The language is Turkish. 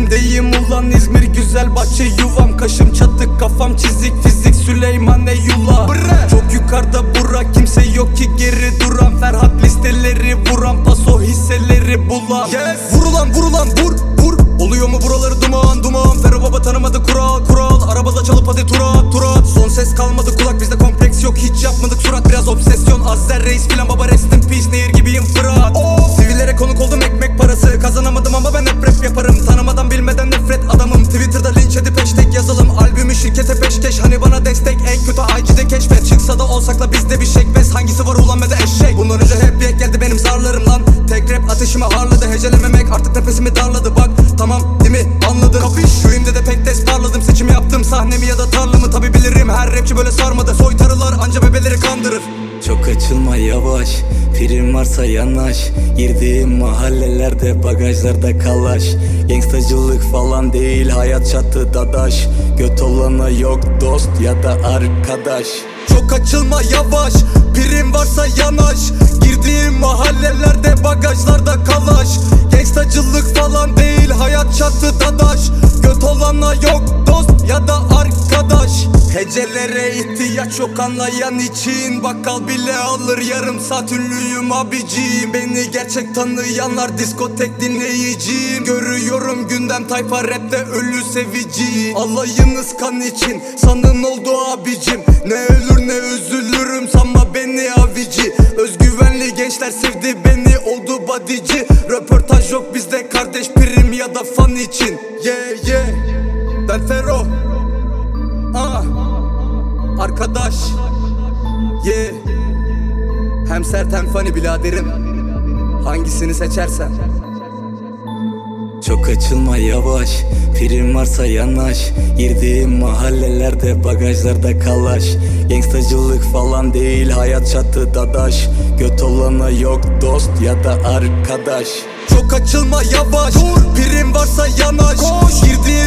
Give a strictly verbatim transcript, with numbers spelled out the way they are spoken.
İzmir'deyim ulan, İzmir güzel bahçe yuvam. Kaşım çatık, kafam çizik, fizik Süleyman Eyyullah. Bre. Çok yukarıda bura, kimse yok ki geri duran. Ferhat listeleri vuran, paso hisseleri bulan. Yes. Vurulan vurulan vur vur. Oluyor mu buraları duman duman. Fero baba tanımadı kural kural. Arabada çalıp hadi turat turat. Son ses kalmadı kulak, bizde kompleks yok, hiç yapmadık surat. Biraz obsesyon, Azzer Reis filan baba, rest in peace, nehir gibiyim Fırat. Oh. Sivillere konuk oldum, ekmek parası kazanamadım ama ben hep rap yaparım. Tanımadan bilmeden nefret adamım. Twitter'da linç edip hashtag yazalım. Albümü şirkete peşkeş, hani bana destek. En kötü I G'de keşfet. Çıksa da olsak da bizde bir şekbez. Hangisi var ulan ve de eşek. Bundan önce hep yek geldi benim zarlarım lan. Tek rap ateşime harladı. Hecelememek artık nefesimi darladı. Bak tamam değil mi anladın. Kapış. Şu imde de pek des parladım. Seçimi yaptım, sahnemi ya da tarlamı. Tabi bilirim her rapçi böyle sarmadı. Soytarılar anca bebeleri kandırır. Çok açılma yavaş, prim varsa yanaş. Girdiğim mahallelerde bagajlarda kalaş. Gangstacılık falan değil, hayat çatı dadaş. Göt olana yok dost ya da arkadaş. Çok açılma yavaş, prim varsa yanaş. Girdiğim mahallelerde bagajlarda kalaş. Gangstacılık falan değil, hayat çatı dadaş. Göt olana yok dost ya da arkadaş. Hecelere ihtiyaç yok anlayan için. Bakkal bile alır yarım saat, ünlüyüm abicim. Beni gerçek tanıyanlar diskotek dinleyicim. Görüyorum gündem tayfa rapte ölü sevici. Alayınız kan için sanın oldu abicim. Ne ölür ne üzülürüm, sanma beni avici. Özgüvenli gençler sevdi beni, oldu bodyci. Röportaj yok bizde kardeş, prim ya da fan için. Yeah yeah, ben Fero. Ah, arkadaş. Yeah. Hem sert hem funny biraderim. Hangisini seçersen. Çok açılma yavaş, prim varsa yanaş. Girdiğim mahallelerde bagajlarda kalaş. Gangstacılık falan değil, hayat çatı dadaş. Göt olana yok dost ya da arkadaş. Çok açılma yavaş, dur. Prim varsa yanaş. Koş. Girdiğim